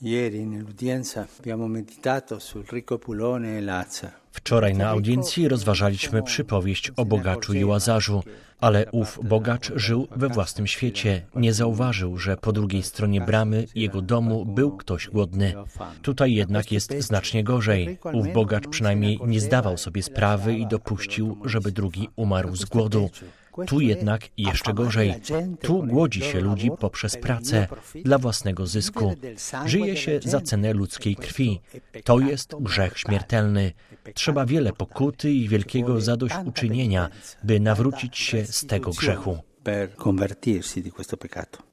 Wczoraj na audiencji rozważaliśmy przypowieść o bogaczu i Łazarzu, ale ów bogacz żył we własnym świecie. Nie zauważył, że po drugiej stronie bramy jego domu był ktoś głodny. Tutaj jednak jest znacznie gorzej. Ów bogacz przynajmniej nie zdawał sobie sprawy i dopuścił, żeby drugi umarł z głodu. Tu jednak jeszcze gorzej. Tu głodzi się ludzi poprzez pracę, dla własnego zysku. Żyje się za cenę ludzkiej krwi. To jest grzech śmiertelny. Trzeba wiele pokuty i wielkiego zadośćuczynienia, by nawrócić się z tego grzechu.